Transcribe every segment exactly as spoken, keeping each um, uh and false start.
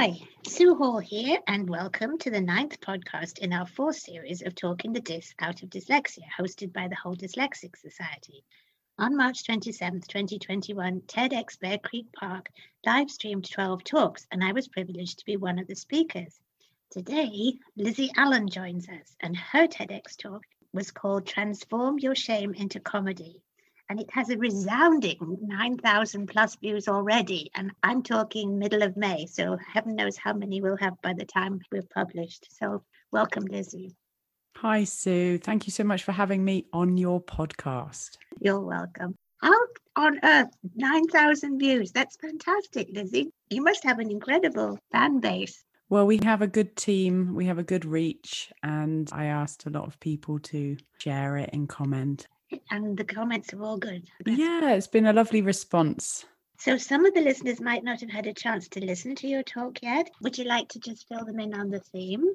Hi, Sue Hall here, and welcome to the ninth podcast in our fourth series of Talking the Dis Out of Dyslexia, hosted by the Whole Dyslexic Society. On March twenty-seventh, twenty twenty-one, TEDx Bear Creek Park live streamed twelve talks, and I was privileged to be one of the speakers. Today, Lizzie Allen joins us, and her TEDx talk was called Transform Your Shame into Comedy. And it has a resounding nine thousand plus views already. And I'm talking middle of May, so heaven knows how many we'll have by the time we're published. So welcome, Lizzie. Hi, Sue. Thank you so much for having me on your podcast. You're welcome. How on earth, nine thousand views? That's fantastic, Lizzie. You must have an incredible fan base. Well, we have a good team, we have a good reach, and I asked a lot of people to share it and comment. And the comments are all good. That's yeah, it's been a lovely response. So some of the listeners might not have had a chance to listen to your talk yet. Would you like to just fill them in on the theme?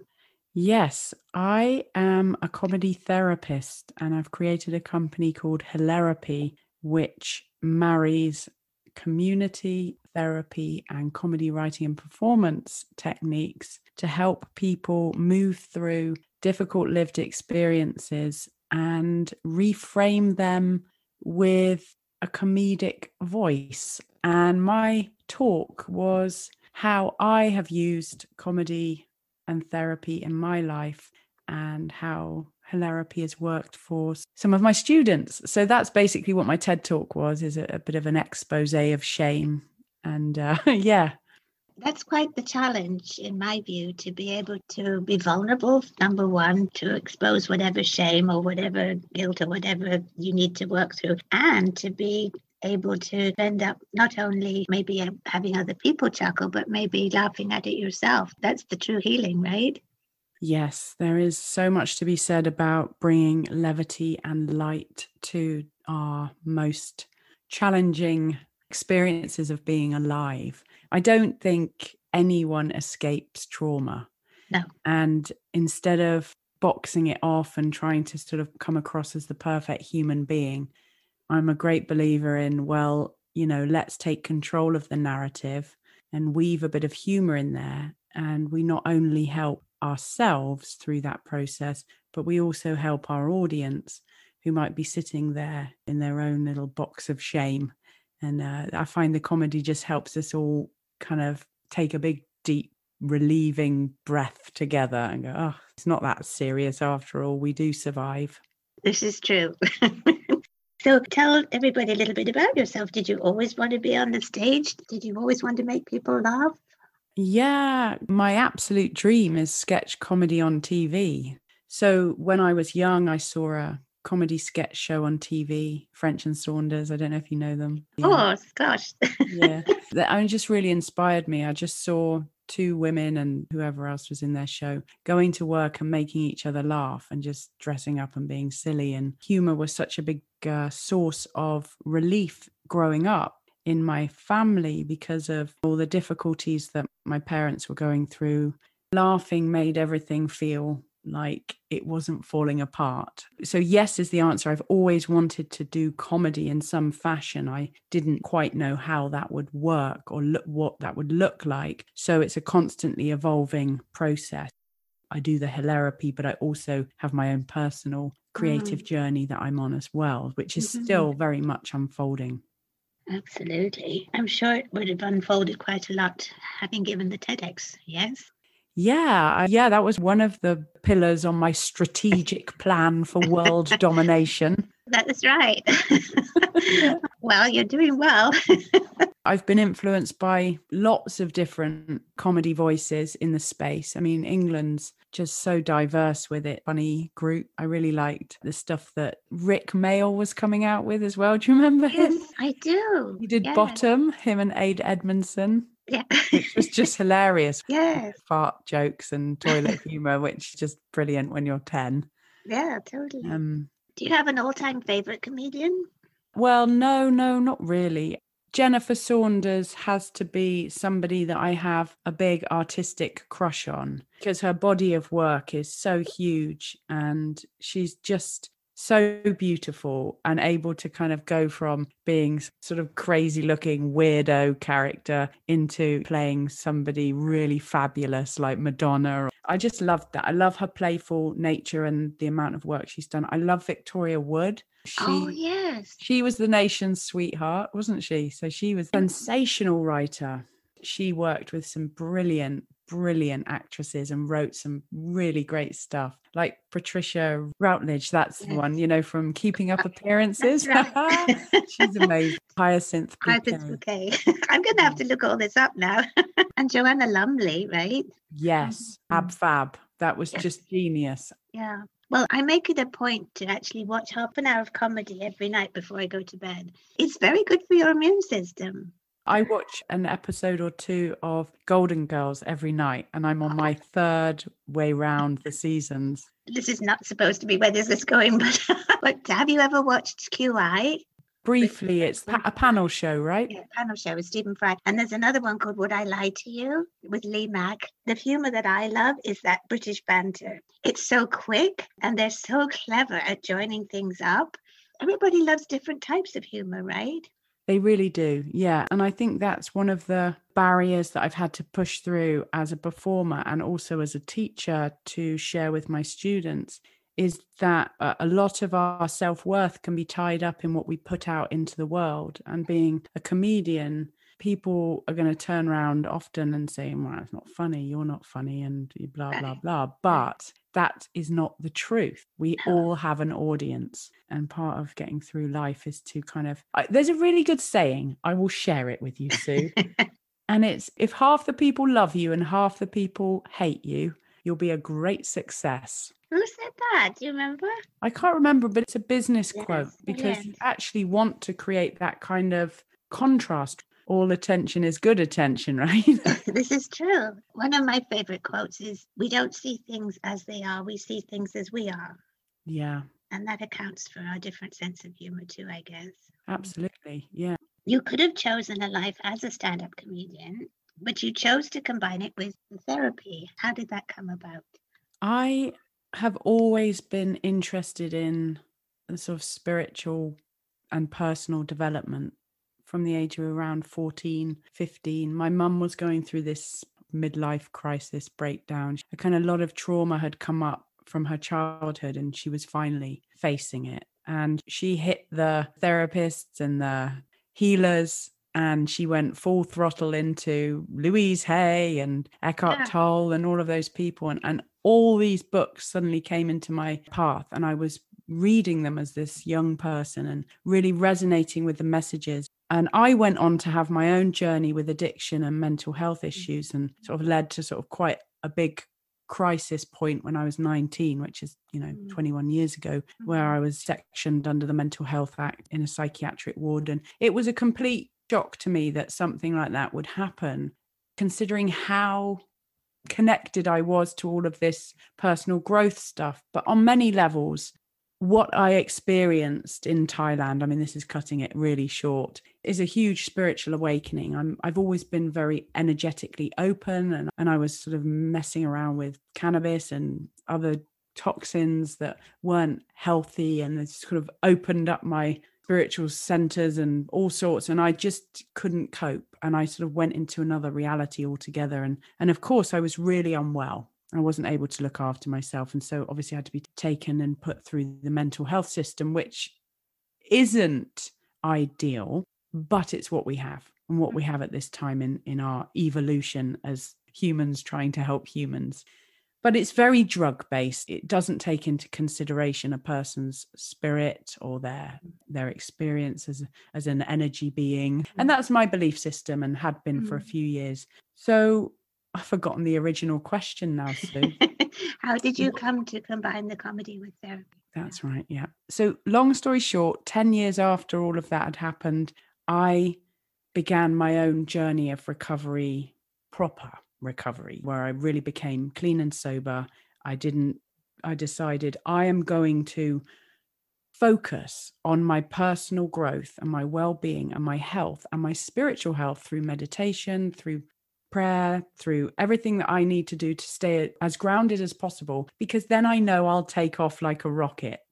Yes, I am a comedy therapist, and I've created a company called Hilarapy, which marries community therapy and comedy writing and performance techniques to help people move through difficult lived experiences and reframe them with a comedic voice. And my talk was how I have used comedy and therapy in my life and how Hilarapy has worked for some of my students. So that's basically what my TED talk was, is a, a bit of an expose of shame. And uh, yeah. That's quite the challenge, in my view, to be able to be vulnerable, number one, to expose whatever shame or whatever guilt or whatever you need to work through, and to be able to end up not only maybe having other people chuckle, but maybe laughing at it yourself. That's the true healing, right? Yes, there is so much to be said about bringing levity and light to our most challenging experiences of being alive. I don't think anyone escapes trauma. No. And instead of boxing it off and trying to sort of come across as the perfect human being, I'm a great believer in, well, you know, let's take control of the narrative and weave a bit of humor in there. And we not only help ourselves through that process, but we also help our audience who might be sitting there in their own little box of shame. And uh, I find the comedy just helps us all kind of take a big, deep, relieving breath together and go, oh, it's not that serious after all. We do survive. This is true. So tell everybody a little bit about yourself. Did you always want to be on the stage? Did you always want to make people laugh? Yeah, my absolute dream is sketch comedy on T V. So when I was young, I saw a comedy sketch show on T V, French and Saunders. I don't know if you know them. Yeah. Oh, gosh. Yeah, that just really inspired me. I just saw two women and whoever else was in their show going to work and making each other laugh and just dressing up and being silly. And humor was such a big uh, source of relief growing up in my family because of all the difficulties that my parents were going through. Laughing made everything feel like it wasn't falling apart. So yes is the answer. I've always wanted to do comedy in some fashion. I didn't quite know how that would work or look, what that would look like. So it's a constantly evolving process. I do the Hilarapy, but I also have my own personal creative mm. journey that I'm on as well, which is mm-hmm. still very much unfolding. Absolutely. I'm sure it would have unfolded quite a lot having given the TEDx, yes? Yeah, yeah, that was one of the pillars on my strategic plan for world domination. That is right. Well, you're doing well. I've been influenced by lots of different comedy voices in the space. I mean, England's just so diverse with it. Funny group. I really liked the stuff that Rick Mayall was coming out with as well. Do you remember him? Yes, I do. He did yes. Bottom, him and Ade Edmondson. Yeah. Which was just hilarious. Yes. Fart jokes and toilet humor, which is just brilliant when you're ten. Yeah, totally. Um, do you have an all-time favorite comedian? Well, no, no, not really. Jennifer Saunders has to be somebody that I have a big artistic crush on because her body of work is so huge and she's just so beautiful and able to kind of go from being sort of crazy looking weirdo character into playing somebody really fabulous like Madonna. I just loved that. I love her playful nature and the amount of work she's done. I love Victoria Wood. She, oh, yes. She was the nation's sweetheart, wasn't she? So she was a sensational writer. She worked with some brilliant, brilliant actresses and wrote some really great stuff, like Patricia Routledge. That's yes. the one, you know, from Keeping Up Appearances. Right. She's amazing. Hyacinth Bouquet. Hyacinth Bouquet. I'm going to have to look all this up now. And Joanna Lumley, right? Yes. Ab Fab. That was yes. just genius. Yeah. Well, I make it a point to actually watch half an hour of comedy every night before I go to bed. It's very good for your immune system. I watch an episode or two of Golden Girls every night, and I'm on my third way round the seasons. This is not supposed to be where this is going, but, but have you ever watched Q I? Briefly, it's pa- a panel show, right? Yeah, panel show with Stephen Fry. And there's another one called Would I Lie to You with Lee Mack. The humour that I love is that British banter. It's so quick and they're so clever at joining things up. Everybody loves different types of humour, right? They really do, yeah. And I think that's one of the barriers that I've had to push through as a performer and also as a teacher to share with my students, is that a lot of our self-worth can be tied up in what we put out into the world. And being a comedian, people are going to turn around often and say, well, it's not funny, you're not funny, and blah, blah, blah. But that is not the truth. We all have an audience. And part of getting through life is to kind of, I, there's a really good saying, I will share it with you, Sue. And it's, if half the people love you and half the people hate you, you'll be a great success. Who said that? Do you remember? I can't remember, but it's a business yes, quote because yes. you actually want to create that kind of contrast. All attention is good attention, right? This is true. One of my favorite quotes is, we don't see things as they are, we see things as we are. Yeah. And that accounts for our different sense of humor too, I guess. Absolutely, yeah. You could have chosen a life as a stand-up comedian, but you chose to combine it with therapy. How did that come about? I have always been interested in the sort of spiritual and personal development. From the age of around fourteen, fifteen, my mum was going through this midlife crisis breakdown. A kind of lot of trauma had come up from her childhood and she was finally facing it. And she hit the therapists and the healers and she went full throttle into Louise Hay and Eckhart Yeah. Tolle and all of those people. And, and all these books suddenly came into my path and I was reading them as this young person and really resonating with the messages. And I went on to have my own journey with addiction and mental health issues and sort of led to sort of quite a big crisis point when I was nineteen, which is, you know, twenty-one years ago, where I was sectioned under the Mental Health Act in a psychiatric ward. And it was a complete shock to me that something like that would happen, considering how connected I was to all of this personal growth stuff. But on many levels, what I experienced in Thailand, I mean, this is cutting it really short, is a huge spiritual awakening. I'm, I've always been very energetically open and, and I was sort of messing around with cannabis and other toxins that weren't healthy, and it sort of opened up my spiritual centers and all sorts, and I just couldn't cope. And I sort of went into another reality altogether. And, and of course, I was really unwell. I wasn't able to look after myself. And so obviously I had to be taken and put through the mental health system, which isn't ideal, but it's what we have and what we have at this time in, in our evolution as humans trying to help humans. But it's very drug-based. It doesn't take into consideration a person's spirit or their their experience as, as an energy being. And that's my belief system and had been for a few years. So I've forgotten the original question now, Sue. How did you come to combine the comedy with therapy? That's right, yeah. So long story short, ten years after all of that had happened, I began my own journey of recovery, proper recovery, where I really became clean and sober. I didn't, I decided I am going to focus on my personal growth and my well-being and my health and my spiritual health through meditation, through prayer, through everything that I need to do to stay as grounded as possible, because then I know I'll take off like a rocket.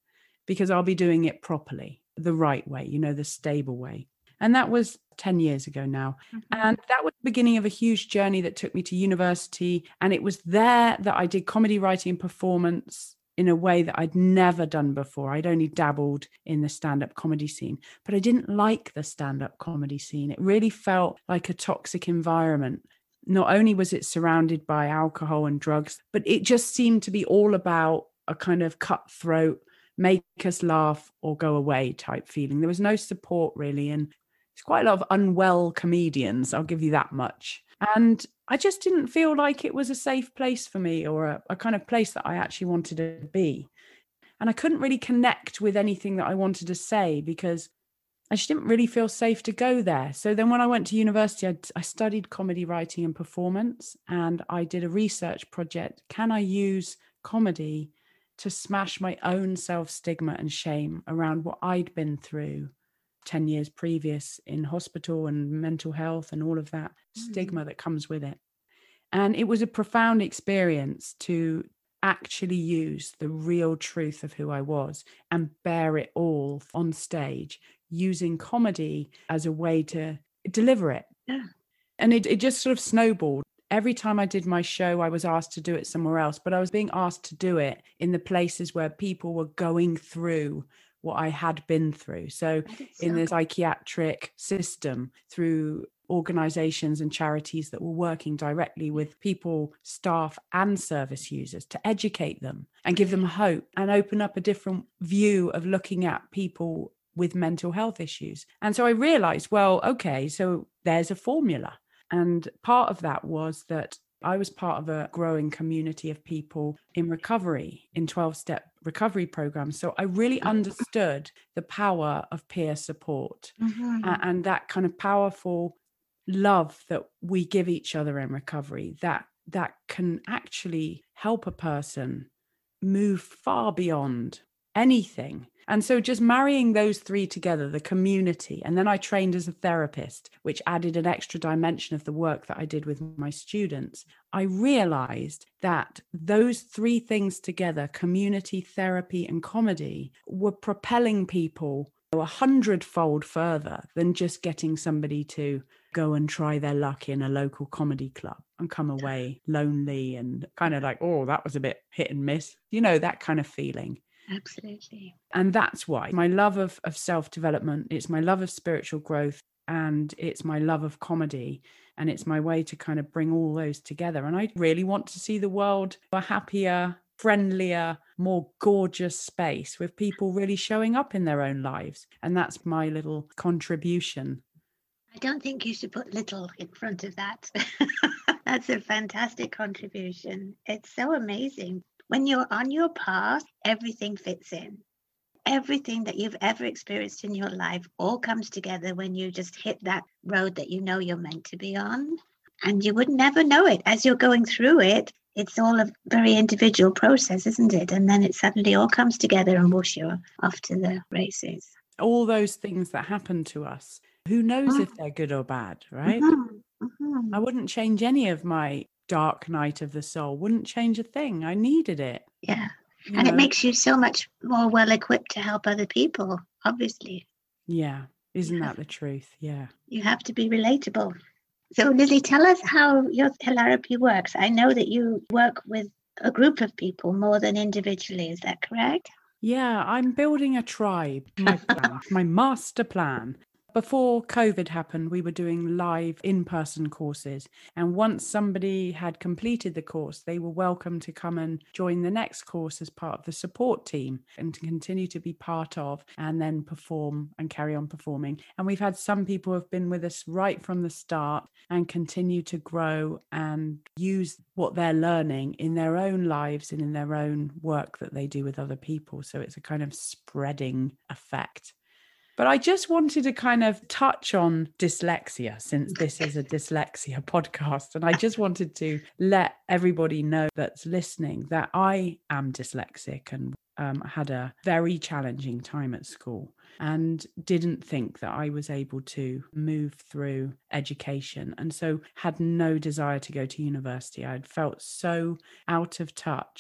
because I'll be doing it properly, the right way, you know, the stable way. And that was ten years ago now. Mm-hmm. And that was the beginning of a huge journey that took me to university. And it was there that I did comedy writing and performance in a way that I'd never done before. I'd only dabbled in the stand-up comedy scene, but I didn't like the stand-up comedy scene. It really felt like a toxic environment. Not only was it surrounded by alcohol and drugs, but it just seemed to be all about a kind of cutthroat, make us laugh or go away type feeling. There was no support really. And it's quite a lot of unwell comedians, I'll give you that much. And I just didn't feel like it was a safe place for me, or a, a kind of place that I actually wanted to be. And I couldn't really connect with anything that I wanted to say because I just didn't really feel safe to go there. So then when I went to university, I, I studied comedy writing and performance, and I did a research project. Can I use comedy to smash my own self-stigma and shame around what I'd been through ten years previous in hospital and mental health and all of that mm-hmm. stigma that comes with it. And it was a profound experience to actually use the real truth of who I was and bear it all on stage, using comedy as a way to deliver it. Yeah. And it, it just sort of snowballed. Every time I did my show, I was asked to do it somewhere else, but I was being asked to do it in the places where people were going through what I had been through. So in the psychiatric system, through organizations and charities that were working directly with people, staff and service users to educate them and give them hope and open up a different view of looking at people with mental health issues. And so I realized, well, okay, so there's a formula. And part of that was that I was part of a growing community of people in recovery, in twelve-step recovery programs. So I really understood the power of peer support mm-hmm. and, and that kind of powerful love that we give each other in recovery, that that can actually help a person move far beyond anything. And so just marrying those three together, the community, and then I trained as a therapist, which added an extra dimension of the work that I did with my students. I realized that those three things together, community, therapy, and comedy, were propelling people a hundredfold further than just getting somebody to go and try their luck in a local comedy club and come away lonely and kind of like, oh, that was a bit hit and miss, you know, that kind of feeling. Absolutely. And that's why my love of, of self-development, it's my love of spiritual growth, and it's my love of comedy. And it's my way to kind of bring all those together. And I really want to see the world a happier, friendlier, more gorgeous space with people really showing up in their own lives. And that's my little contribution. I don't think you should put little in front of that. That's a fantastic contribution. It's so amazing. When you're on your path, everything fits in. Everything that you've ever experienced in your life all comes together when you just hit that road that you know you're meant to be on. And you would never know it. As you're going through it, it's all a very individual process, isn't it? And then it suddenly all comes together and whoosh, you're off to the races. All those things that happen to us, who knows mm-hmm. if they're good or bad, right? Mm-hmm. Mm-hmm. I wouldn't change any of my dark night of the soul, wouldn't change a thing. I needed it. Yeah. You and know? It makes you so much more well equipped to help other people, obviously. Yeah. Isn't that the truth? Yeah. You have to be relatable. So Lizzie, tell us how your therapy works. I know that you work with a group of people more than individually. Is that correct? Yeah, I'm building a tribe, my plan, my master plan. Before COVID happened, we were doing live in-person courses. And once somebody had completed the course, they were welcome to come and join the next course as part of the support team and to continue to be part of and then perform and carry on performing. And we've had some people who have been with us right from the start and continue to grow and use what they're learning in their own lives and in their own work that they do with other people. So it's a kind of spreading effect. But I just wanted to kind of touch on dyslexia, since this is a dyslexia podcast. And I just wanted to let everybody know that's listening that I am dyslexic and um, had a very challenging time at school and didn't think that I was able to move through education. And so had no desire to go to university. I'd felt so out of touch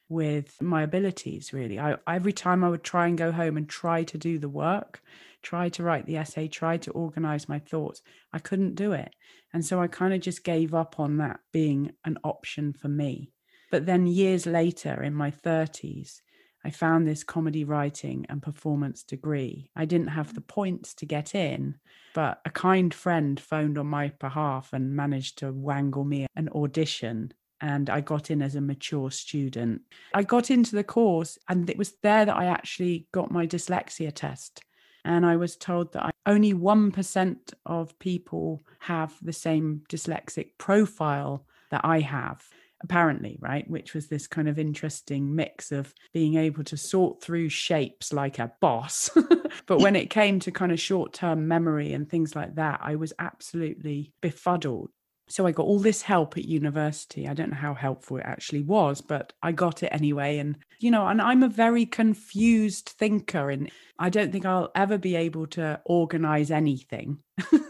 with my abilities, really. I, every time I would try and go home and try to do the work, try to write the essay, try to organize my thoughts, I couldn't do it. And so I kind of just gave up on that being an option for me. But then years later, in my thirties, I found this comedy writing and performance degree. I didn't have the points to get in, but a kind friend phoned on my behalf and managed to wangle me an audition. And I got in as a mature student. I got into the course, and it was there that I actually got my dyslexia test. And I was told that I, only one percent of people have the same dyslexic profile that I have, apparently, right? Which was this kind of interesting mix of being able to sort through shapes like a boss. But when it came to kind of short-term memory and things like that, I was absolutely befuddled. So I got all this help at university. I don't know how helpful it actually was, but I got it anyway. And, you know, and I'm a very confused thinker, and I don't think I'll ever be able to organize anything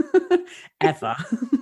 ever.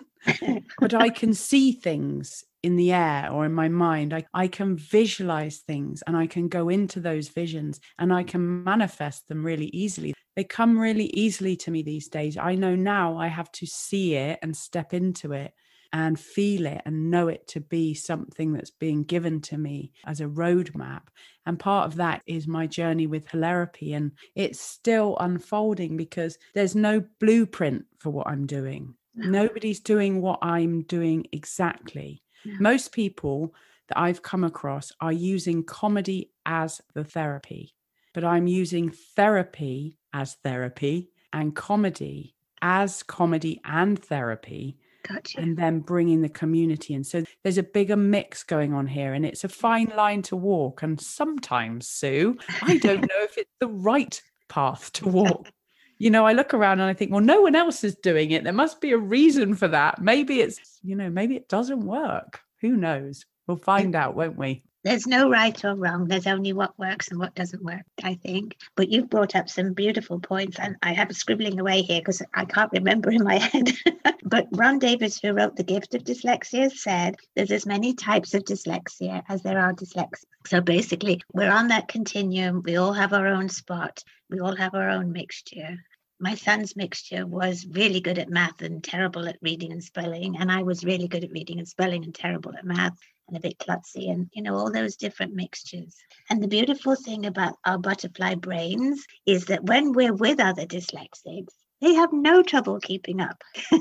But I can see things in the air or in my mind. I, I can visualize things, and I can go into those visions, and I can manifest them really easily. They come really easily to me these days. I know now I have to see it and step into it and feel it and know it to be something that's being given to me as a roadmap. And part of that is my journey with Hilarapy. And it's still unfolding because there's no blueprint for what I'm doing. No. Nobody's doing what I'm doing exactly. No. Most people that I've come across are using comedy as the therapy, but I'm using therapy as therapy and comedy as comedy and therapy. Gotcha. And then bringing the community in. So there's a bigger mix going on here, and it's a fine line to walk. And sometimes, Sue, I don't know if it's the right path to walk. You know, I look around and I think, well, no one else is doing it. There must be a reason for that. Maybe it's, you know, maybe it doesn't work. Who knows? We'll find out, won't we? There's no right or wrong. There's only what works and what doesn't work, I think. But you've brought up some beautiful points, and I have scribbling away here because I can't remember in my head. But Ron Davis, who wrote The Gift of Dyslexia, said there's as many types of dyslexia as there are dyslexics. So basically, we're on that continuum. We all have our own spot. We all have our own mixture. My son's mixture was really good at math and terrible at reading and spelling. And I was really good at reading and spelling and terrible at math and a bit klutzy, and, you know, all those different mixtures. And the beautiful thing about our butterfly brains is that when we're with other dyslexics, they have no trouble keeping up.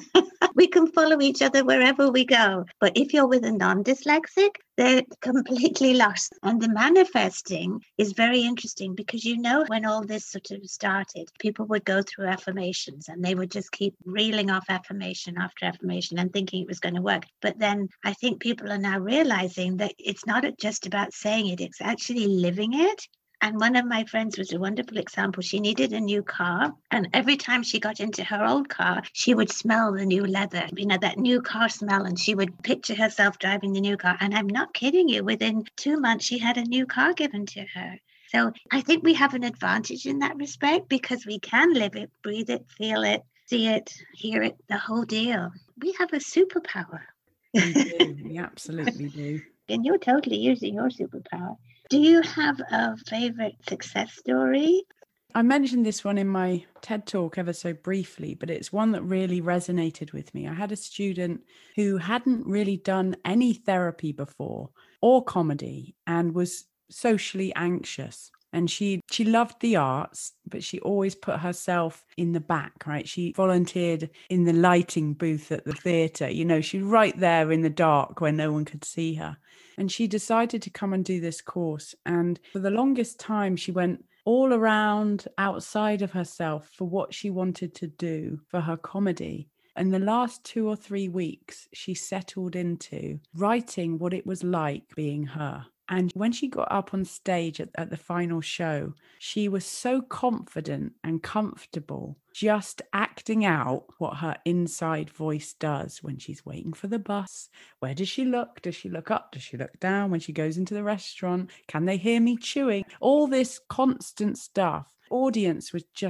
We can follow each other wherever we go. But if you're with a non-dyslexic, they're completely lost. And the manifesting is very interesting because, you know, when all this sort of started, people would go through affirmations and they would just keep reeling off affirmation after affirmation and thinking it was going to work. But then I think people are now realizing that it's not just about saying it, it's actually living it. And one of my friends was a wonderful example. She needed a new car. And every time she got into her old car, she would smell the new leather, you know, that new car smell. And she would picture herself driving the new car. And I'm not kidding you. Within two months, she had a new car given to her. So I think we have an advantage in that respect because we can live it, breathe it, feel it, see it, hear it, the whole deal. We have a superpower. We do. We absolutely do. And you're totally using your superpower. Do you have a favorite success story? I mentioned this one in my TED Talk ever so briefly, but it's one that really resonated with me. I had a student who hadn't really done any therapy before or comedy and was socially anxious. And she she loved the arts, but she always put herself in the back, right? She volunteered in the lighting booth at the theatre. You know, she's right there in the dark where no one could see her. And she decided to come and do this course. And for the longest time, she went all around outside of herself for what she wanted to do for her comedy. In the last two or three weeks, she settled into writing what it was like being her. And when she got up on stage at, at the final show, she was so confident and comfortable, just acting out what her inside voice does when she's waiting for the bus. Where does she look? Does she look up? Does she look down? When she goes into the restaurant, can they hear me chewing? All this constant stuff. Audience was just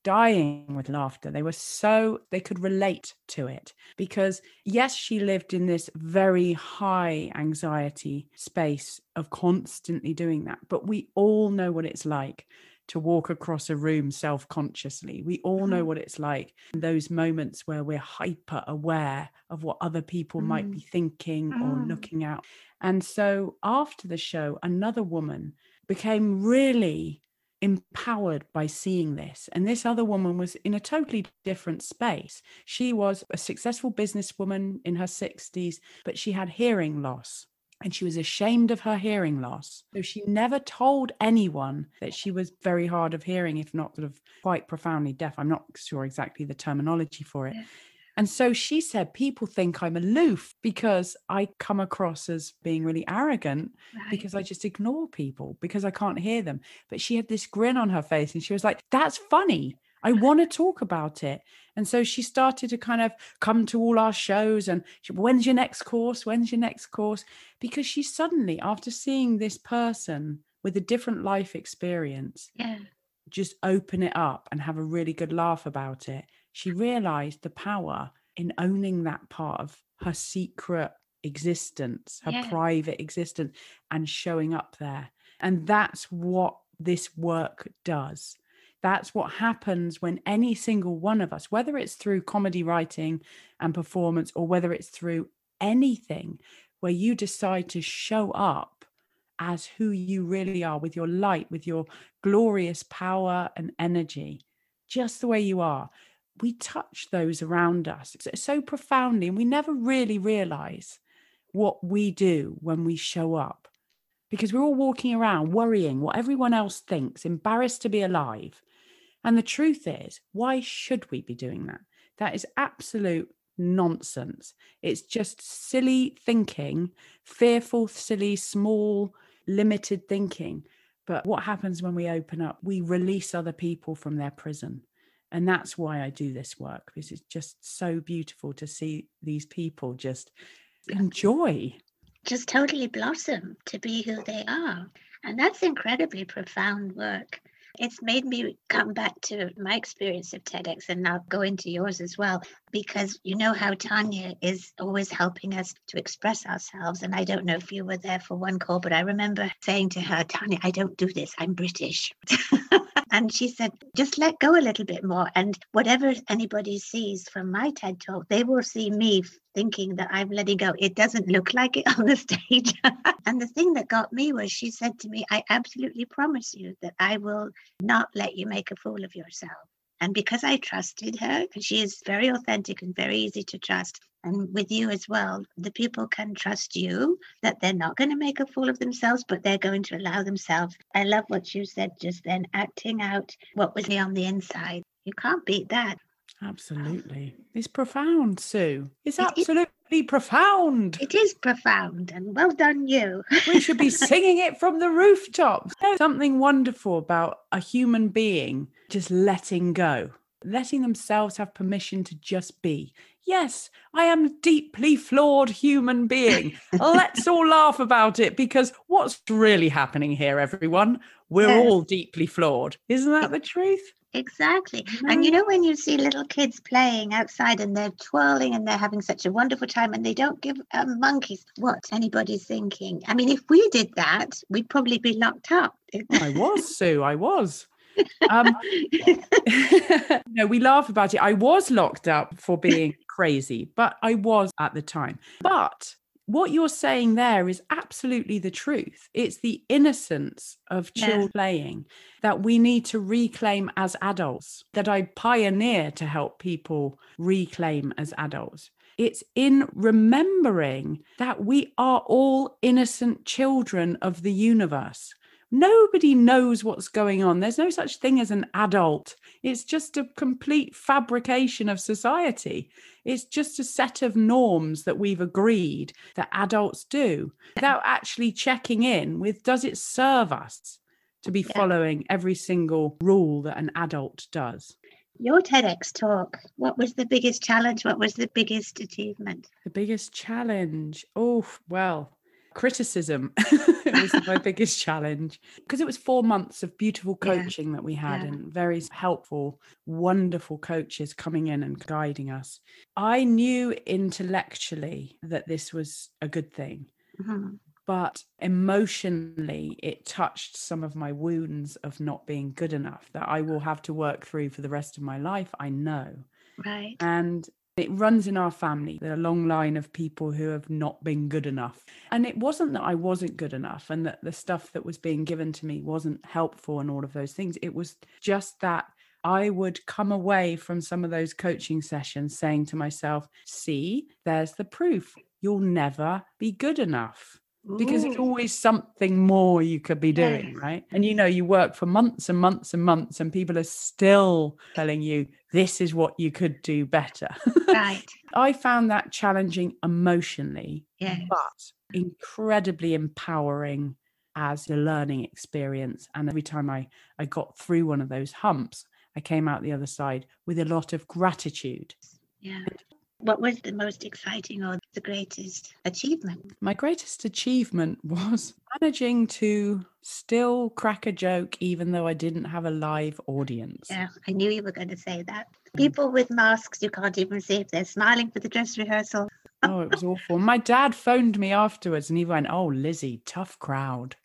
dying with laughter. They were so, they could relate to it because, yes, she lived in this very high anxiety space of constantly doing that. But we all know what it's like to walk across a room self-consciously. We all know what it's like, those moments where we're hyper aware of what other people mm. might be thinking mm. or looking at. And so after the show, another woman became really empowered by seeing this. And this other woman was in a totally different space. She was a successful businesswoman in her sixties, but she had hearing loss. And she was ashamed of her hearing loss. So she never told anyone that she was very hard of hearing, if not sort of quite profoundly deaf. I'm not sure exactly the terminology for it. Yeah. And so she said, people think I'm aloof because I come across as being really arrogant right. because I just ignore people because I can't hear them. But she had this grin on her face and she was like, that's funny. I want to talk about it. And so she started to kind of come to all our shows and she, when's your next course? When's your next course? Because she suddenly, after seeing this person with a different life experience, yeah. just open it up and have a really good laugh about it, she realized the power in owning that part of her secret existence, her yeah. private existence, and showing up there. And that's what this work does. That's what happens when any single one of us, whether it's through comedy writing and performance, or whether it's through anything where you decide to show up as who you really are, with your light, with your glorious power and energy, just the way you are, we touch those around us so profoundly. And we never really realize what we do when we show up, because we're all walking around worrying what everyone else thinks, embarrassed to be alive. And the truth is, why should we be doing that? That is absolute nonsense. It's just silly thinking, fearful, silly, small, limited thinking. But what happens when we open up? We release other people from their prison. And that's why I do this work, because it's just so beautiful to see these people just enjoy. Just totally blossom to be who they are. And that's incredibly profound work. It's made me come back to my experience of TEDx and now go into yours as well, because you know how Tanya is always helping us to express ourselves. And I don't know if you were there for one call, but I remember saying to her, Tanya, I don't do this. I'm British. And she said, just let go a little bit more. And whatever anybody sees from my TED Talk, they will see me thinking that I'm letting go. It doesn't look like it on the stage. And the thing that got me was she said to me, I absolutely promise you that I will not let you make a fool of yourself. And because I trusted her, and she is very authentic and very easy to trust, and with you as well, the people can trust you that they're not going to make a fool of themselves, but they're going to allow themselves. I love what you said just then, acting out what was on the inside. You can't beat that. Absolutely. It's profound, Sue. It's absolutely it, it, profound. It is profound, and well done you. We should be singing it from the rooftops. There's something wonderful about a human being just letting go, letting themselves have permission to just be. Yes, I am a deeply flawed human being. Let's all laugh about it, because what's really happening here, everyone? We're yes. all deeply flawed. Isn't that the truth? Exactly. Mm-hmm. And you know, when you see little kids playing outside and they're twirling and they're having such a wonderful time and they don't give um, monkeys what anybody's thinking. I mean, if we did that, we'd probably be locked up. I was, Sue. I was. Um, no, we laugh about it. I was locked up for being crazy, but I was at the time. But what you're saying there is absolutely the truth. It's the innocence of children yeah. playing that we need to reclaim as adults, that I pioneer to help people reclaim as adults. It's in remembering that we are all innocent children of the universe. Nobody knows what's going on. There's no such thing as an adult. It's just a complete fabrication of society. It's just a set of norms that we've agreed that adults do without actually checking in with, does it serve us to be following every single rule that an adult does? Your TEDx talk, what was the biggest challenge? What was the biggest achievement? The biggest challenge? Oh, well, criticism. It was my biggest challenge because it was four months of beautiful Yeah. coaching that we had Yeah. and very helpful, wonderful coaches coming in and guiding us. I knew intellectually that this was a good thing. Mhm. But emotionally, it touched some of my wounds of not being good enough that I will have to work through for the rest of my life, I know. Right. And it runs in our family, a long line of people who have not been good enough. And it wasn't that I wasn't good enough and that the stuff that was being given to me wasn't helpful and all of those things. It was just that I would come away from some of those coaching sessions saying to myself, see, there's the proof. You'll never be good enough. Because there's Ooh. always something more you could be doing, Yes. right? And you know, you work for months and months and months and people are still telling you, this is what you could do better. Right. I found that challenging emotionally, Yes. but incredibly empowering as a learning experience. And every time I, I got through one of those humps, I came out the other side with a lot of gratitude. Yeah. What was the most exciting or the greatest achievement? My greatest achievement was managing to still crack a joke even though I didn't have a live audience. Yeah, I knew you were going to say that. People with masks, you can't even see if they're smiling for the dress rehearsal. Oh, it was awful. My dad phoned me afterwards and he went, oh, Lizzie, tough crowd.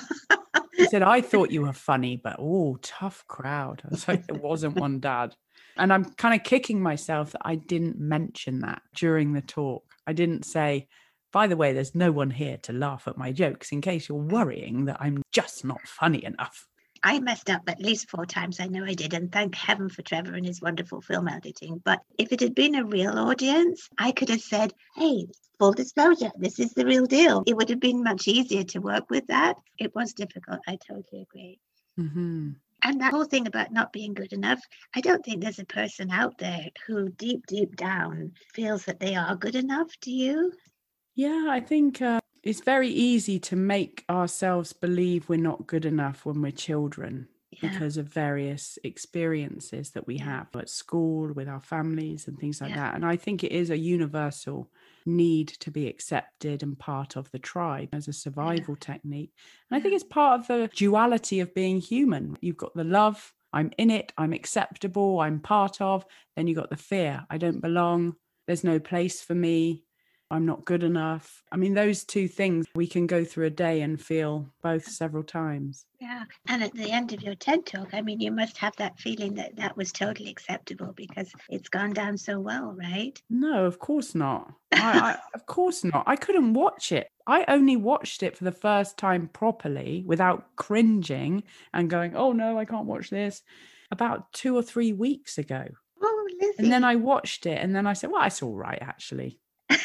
He said, I thought you were funny, but oh, tough crowd. I was like, there wasn't one, Dad. And I'm kind of kicking myself that I didn't mention that during the talk. I didn't say, by the way, there's no one here to laugh at my jokes in case you're worrying that I'm just not funny enough. I messed up at least four times. I know I did. And thank heaven for Trevor and his wonderful film editing. But if it had been a real audience, I could have said, hey, full disclosure, this is the real deal. It would have been much easier to work with that. It was difficult. I totally agree. Mm-hmm. And that whole thing about not being good enough, I don't think there's a person out there who deep, deep down feels that they are good enough. Do you? Yeah, I think uh, it's very easy to make ourselves believe we're not good enough when we're children Yeah. because of various experiences that we Yeah. have at school, with our families and things like Yeah. that. And I think it is a universal need to be accepted and part of the tribe as a survival technique. And I think Yeah. it's part of the duality of being human. You've got the love, I'm in it, I'm acceptable, I'm part of. Then you've got the fear, I don't belong, there's no place for me, I'm not good enough. I mean, those two things, we can go through a day and feel both several times. Yeah. And at the end of your TED Talk, I mean, you must have that feeling that that was totally acceptable because it's gone down so well, right? No, of course not. I, I of course not. I couldn't watch it. I only watched it for the first time properly without cringing and going, oh no, I can't watch this, about two or three weeks ago. Oh, Lizzie. And then I watched it and then I said, well, it's all right, actually.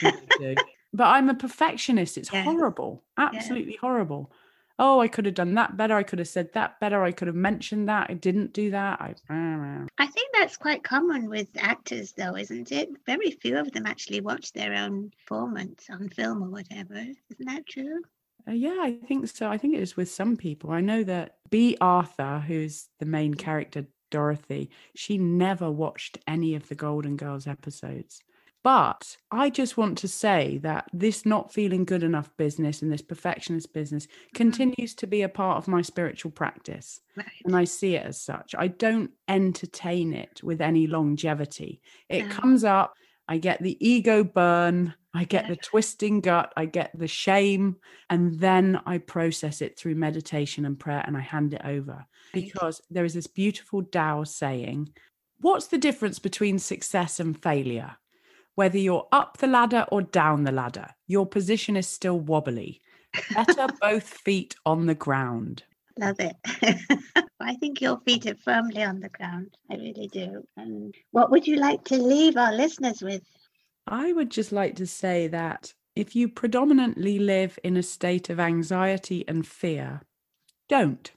But I'm a perfectionist. It's Yeah. horrible. Absolutely yeah. horrible. Oh, I could have done that better. I could have said that better. I could have mentioned that. I didn't do that. I, I think that's quite common with actors, though, isn't it? Very few of them actually watch their own performance on film or whatever. Isn't that true? Uh, yeah, I think so. I think it is with some people. I know that Bea Arthur, who's the main character, Dorothy, she never watched any of the Golden Girls episodes. But I just want to say that this not feeling good enough business and this perfectionist business continues to be a part of my spiritual practice. Right. And I see it as such. I don't entertain it with any longevity. It No. comes up, I get the ego burn, I get Yeah. the twisting gut, I get the shame, and then I process it through meditation and prayer and I hand it over. Right. Because there is this beautiful Tao saying, what's the difference between success and failure? Whether you're up the ladder or down the ladder, your position is still wobbly. Better both feet on the ground. Love it. I think your feet are firmly on the ground. I really do. And what would you like to leave our listeners with? I would just like to say that if you predominantly live in a state of anxiety and fear, don't.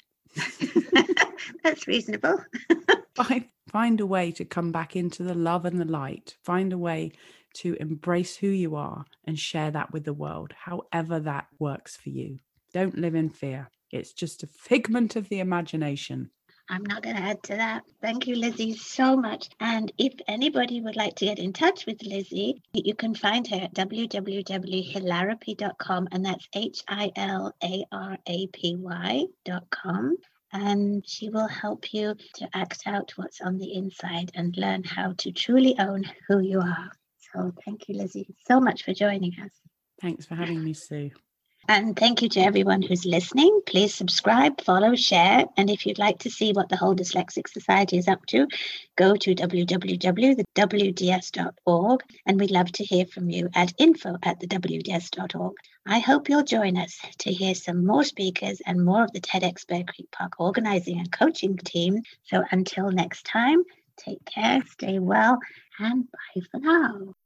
That's reasonable. Find, find a way to come back into the love and the light. Find a way to embrace who you are and share that with the world, however that works for you. Don't live in fear. It's just a figment of the imagination. I'm not going to add to that. Thank you, Lizzie, so much. And if anybody would like to get in touch with Lizzie, you can find her at w w w dot hilarapy dot com, and that's H I L A R A P Y dot com. And she will help you to act out what's on the inside and learn how to truly own who you are. So thank you, Lizzie, so much for joining us. Thanks for having me, Sue. And thank you to everyone who's listening. Please subscribe, follow, share. And if you'd like to see what the Whole Dyslexic Society is up to, go to w w w dot the w d s dot org. And we'd love to hear from you at info at the w d s dot org. I hope you'll join us to hear some more speakers and more of the TEDx Bear Creek Park organizing and coaching team. So until next time, take care, stay well, and bye for now.